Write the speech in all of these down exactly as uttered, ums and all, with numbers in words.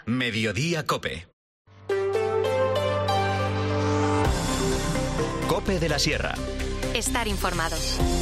Mediodía COPE. COPE de la Sierra. Estar informado.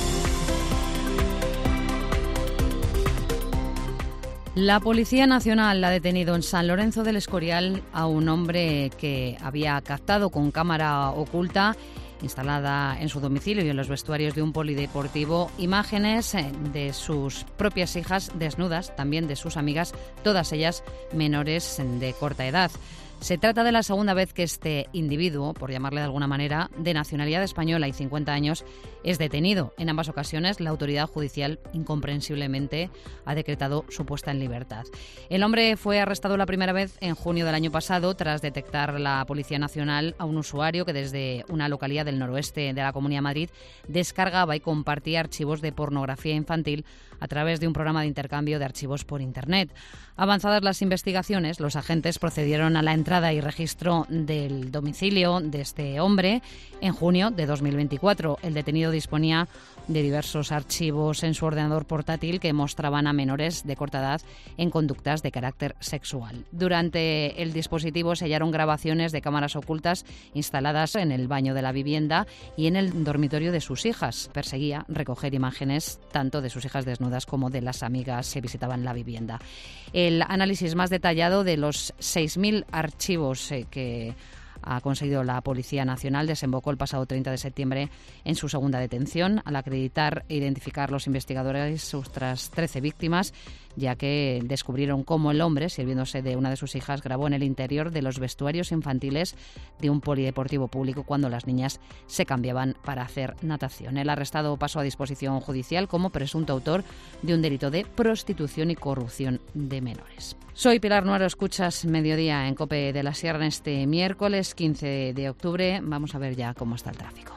La Policía Nacional ha detenido en San Lorenzo del Escorial a un hombre que había captado con cámara oculta instalada en su domicilio y en los vestuarios de un polideportivo imágenes de sus propias hijas desnudas, también de sus amigas, todas ellas menores de corta edad. Se trata de la segunda vez que este individuo, por llamarle de alguna manera, de nacionalidad española y cincuenta años, es detenido. En ambas ocasiones, la autoridad judicial, incomprensiblemente, ha decretado su puesta en libertad. El hombre fue arrestado la primera vez en junio del año pasado, tras detectar la Policía Nacional a un usuario que desde una localidad del noroeste de la Comunidad de Madrid descargaba y compartía archivos de pornografía infantil a través de un programa de intercambio de archivos por Internet. Avanzadas las investigaciones, los agentes procedieron a la entrada y registro del domicilio de este hombre en junio de dos mil veinticuatro. El detenido disponía de diversos archivos en su ordenador portátil que mostraban a menores de corta edad en conductas de carácter sexual. Durante el dispositivo se hallaron grabaciones de cámaras ocultas instaladas en el baño de la vivienda y en el dormitorio de sus hijas. Perseguía recoger imágenes tanto de sus hijas desnudas como de las amigas que visitaban la vivienda. El análisis más detallado de los seis mil archivos eh, que ha conseguido la Policía Nacional desembocó el pasado treinta de septiembre en su segunda detención, al acreditar e identificar los investigadores sus tras trece víctimas, ya que descubrieron cómo el hombre, sirviéndose de una de sus hijas, grabó en el interior de los vestuarios infantiles de un polideportivo público cuando las niñas se cambiaban para hacer natación. El arrestado pasó a disposición judicial como presunto autor de un delito de prostitución y corrupción de menores. Soy Pilar Nuero, escuchas Mediodía en COPE de la Sierra en este miércoles quince de octubre. Vamos a ver ya cómo está el tráfico.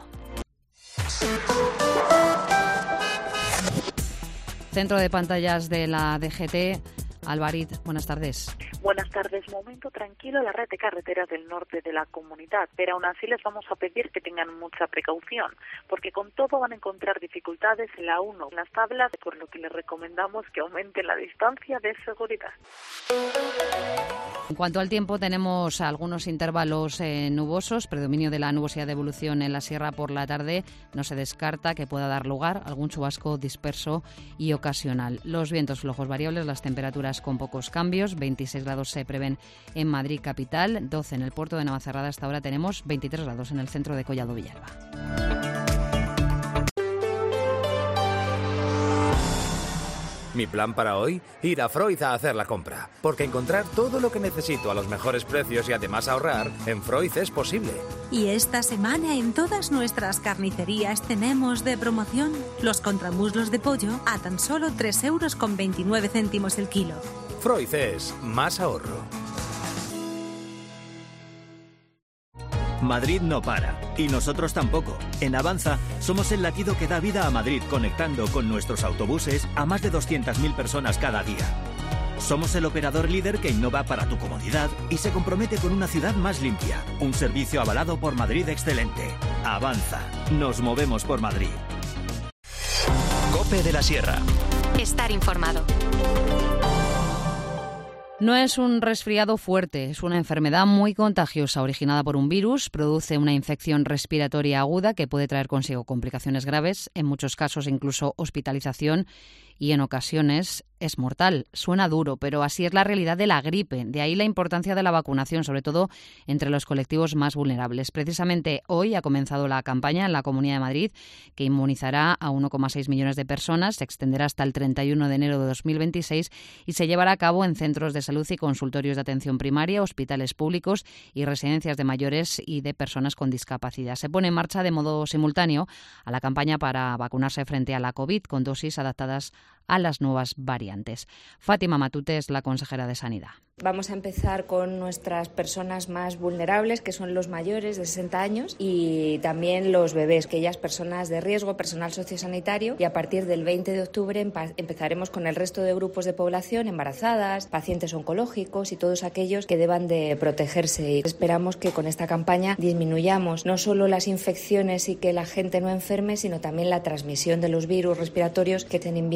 Centro de pantallas de la D G T. Alvarit, buenas tardes. Buenas tardes. Momento tranquilo en la red de carreteras del norte de la comunidad, pero aún así les vamos a pedir que tengan mucha precaución, porque con todo van a encontrar dificultades en la uno, en las tablas, por lo que les recomendamos que aumenten la distancia de seguridad. En cuanto al tiempo, tenemos algunos intervalos eh, nubosos, predominio de la nubosidad de evolución en la sierra por la tarde. No se descarta que pueda dar lugar a algún chubasco disperso y ocasional. Los vientos flojos variables, las temperaturas con pocos cambios, veintiséis grados se prevén en Madrid capital, doce en el puerto de Navacerrada. Hasta ahora tenemos veintitrés grados en el centro de Collado Villalba. Mi plan para hoy, ir a Freud a hacer la compra, porque encontrar todo lo que necesito a los mejores precios y además ahorrar, en Freud es posible. Y esta semana en todas nuestras carnicerías tenemos de promoción los contramuslos de pollo a tan solo tres euros con veintinueve céntimos el kilo. Freud es más ahorro. Madrid no para, y nosotros tampoco. En Avanza somos el latido que da vida a Madrid, conectando con nuestros autobuses a más de doscientas mil personas cada día. Somos el operador líder que innova para tu comodidad y se compromete con una ciudad más limpia. Un servicio avalado por Madrid Excelente. Avanza. Nos movemos por Madrid. COPE de la Sierra. Estar informado. No es un resfriado fuerte, es una enfermedad muy contagiosa originada por un virus, produce una infección respiratoria aguda que puede traer consigo complicaciones graves, en muchos casos incluso hospitalización y en ocasiones es mortal. Suena duro, pero así es la realidad de la gripe. De ahí la importancia de la vacunación, sobre todo entre los colectivos más vulnerables. Precisamente hoy ha comenzado la campaña en la Comunidad de Madrid que inmunizará a uno coma seis millones de personas, se extenderá hasta el treinta y uno de enero de dos mil veintiséis y se llevará a cabo en centros de salud y consultorios de atención primaria, hospitales públicos y residencias de mayores y de personas con discapacidad. Se pone en marcha de modo simultáneo a la campaña para vacunarse frente a la COVID con dosis adaptadas a las nuevas variantes. Fátima Matute es la consejera de Sanidad. Vamos a empezar con nuestras personas más vulnerables, que son los mayores de sesenta años, y también los bebés, aquellas personas de riesgo, personal sociosanitario, y a partir del veinte de octubre empa- empezaremos con el resto de grupos de población, embarazadas, pacientes oncológicos y todos aquellos que deban de protegerse. Y esperamos que con esta campaña disminuyamos no solo las infecciones y que la gente no enferme, sino también la transmisión de los virus respiratorios que en invierno pues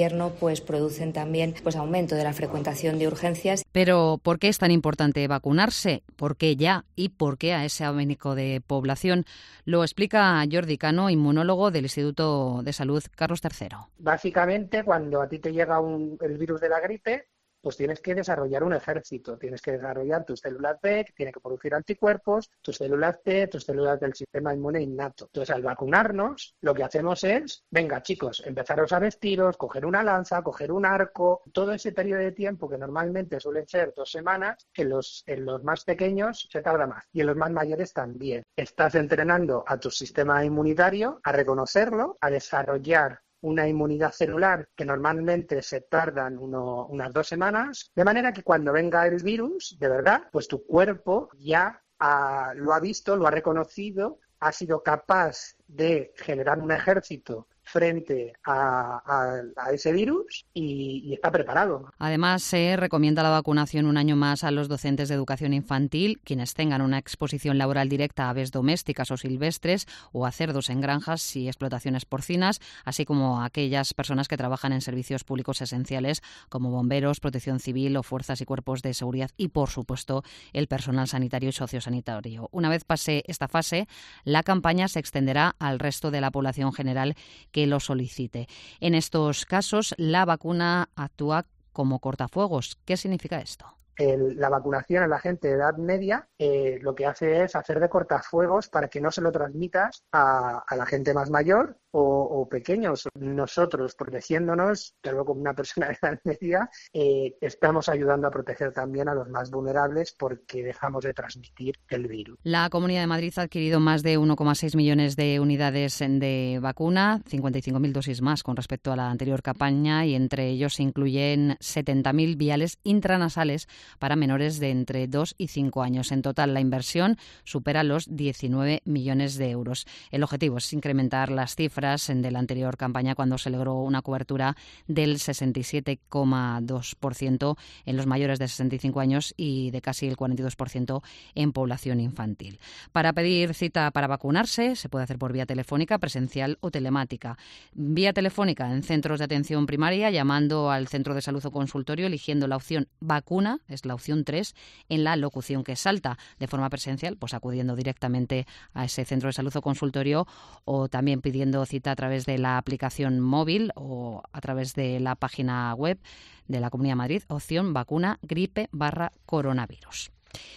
pues producen también pues aumento de la frecuentación de urgencias. Pero ¿por qué es tan importante vacunarse? ¿Por qué ya? ¿Y por qué a ese abanico de población? Lo explica Jordi Cano, inmunólogo del Instituto de Salud Carlos tercero. Básicamente, cuando a ti te llega un, el virus de la gripe, pues tienes que desarrollar un ejército, tienes que desarrollar tus células B, que tienen que producir anticuerpos, tus células T, tus células del sistema inmune innato. Entonces, al vacunarnos, lo que hacemos es, venga chicos, empezaros a vestiros, coger una lanza, coger un arco, todo ese periodo de tiempo que normalmente suelen ser dos semanas, en los, en los más pequeños se tarda más y en los más mayores también. Estás entrenando a tu sistema inmunitario a reconocerlo, a desarrollar una inmunidad celular que normalmente se tardan uno, unas dos semanas, de manera que cuando venga el virus, de verdad, pues tu cuerpo ya ha, lo ha visto, lo ha reconocido, ha sido capaz de generar un ejército frente a, a, a ese virus y, y está preparado. Además, se recomienda la vacunación un año más a los docentes de educación infantil, quienes tengan una exposición laboral directa a aves domésticas o silvestres o a cerdos en granjas y explotaciones porcinas, así como a aquellas personas que trabajan en servicios públicos esenciales como bomberos, protección civil o fuerzas y cuerpos de seguridad y, por supuesto, el personal sanitario y sociosanitario. Una vez pase esta fase, la campaña se extenderá al resto de la población general que lo solicite. En estos casos, la vacuna actúa como cortafuegos. ¿Qué significa esto? El, la vacunación a la gente de edad media eh, lo que hace es hacer de cortafuegos para que no se lo transmitas a, a la gente más mayor o, o pequeños. Nosotros, protegiéndonos, pero como una persona de edad media, eh, estamos ayudando a proteger también a los más vulnerables porque dejamos de transmitir el virus. La Comunidad de Madrid ha adquirido más de uno coma seis millones de unidades de vacuna, cincuenta y cinco mil dosis más con respecto a la anterior campaña, y entre ellos se incluyen setenta mil viales intranasales para menores de entre dos y cinco años. En total, la inversión supera los diecinueve millones de euros. El objetivo es incrementar las cifras de la anterior campaña, cuando se logró una cobertura del sesenta y siete coma dos por ciento en los mayores de sesenta y cinco años y de casi el cuarenta y dos por ciento en población infantil. Para pedir cita para vacunarse se puede hacer por vía telefónica, presencial o telemática. Vía telefónica en centros de atención primaria, llamando al centro de salud o consultorio, eligiendo la opción vacuna, es la opción tres, en la locución que salta. De forma presencial, pues acudiendo directamente a ese centro de salud o consultorio, o también pidiendo cita a través de la aplicación móvil o a través de la página web de la Comunidad de Madrid, opción vacuna gripe barra coronavirus.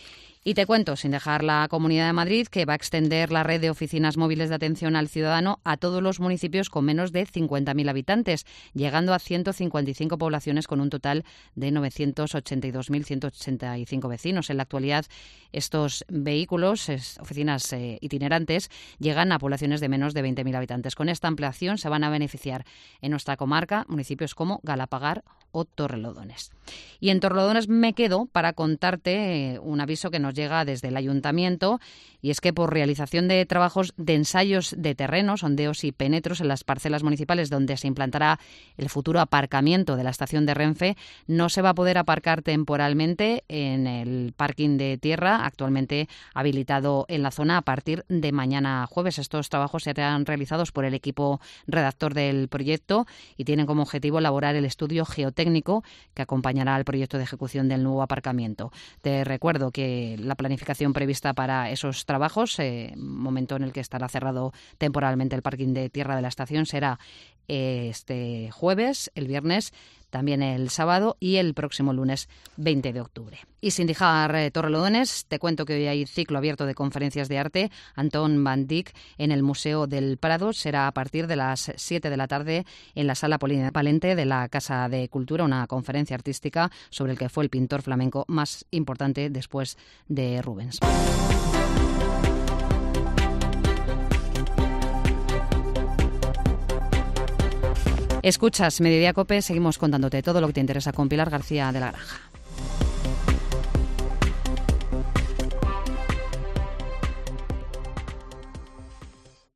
Y te cuento, sin dejar la Comunidad de Madrid, que va a extender la red de oficinas móviles de atención al ciudadano a todos los municipios con menos de cincuenta mil habitantes, llegando a ciento cincuenta y cinco poblaciones con un total de novecientos ochenta y dos mil ciento ochenta y cinco vecinos. En la actualidad, estos vehículos, es, oficinas eh, itinerantes, llegan a poblaciones de menos de veinte mil habitantes. Con esta ampliación se van a beneficiar en nuestra comarca municipios como Galapagar o Torrelodones. Y en Torrelodones me quedo para contarte eh, un aviso que nos llega desde el Ayuntamiento, y es que por realización de trabajos de ensayos de terreno, sondeos y penetros en las parcelas municipales donde se implantará el futuro aparcamiento de la estación de Renfe, no se va a poder aparcar temporalmente en el parking de tierra actualmente habilitado en la zona a partir de mañana jueves. Estos trabajos serán realizados por el equipo redactor del proyecto y tienen como objetivo elaborar el estudio geotécnico que acompañará al proyecto de ejecución del nuevo aparcamiento. Te recuerdo que la planificación prevista para esos trabajos, eh, momento en el que estará cerrado temporalmente el parking de tierra de la estación, será eh, este jueves, el viernes, también el sábado y el próximo lunes veinte de octubre. Y sin dejar eh, Torrelodones, te cuento que hoy hay ciclo abierto de conferencias de arte Antón van Dyck en el Museo del Prado. Será a partir de las siete de la tarde en la Sala Polivalente de la Casa de Cultura, una conferencia artística sobre el que fue el pintor flamenco más importante después de Rubens. Escuchas Mediodía COPE, seguimos contándote todo lo que te interesa con Pilar García de la Granja.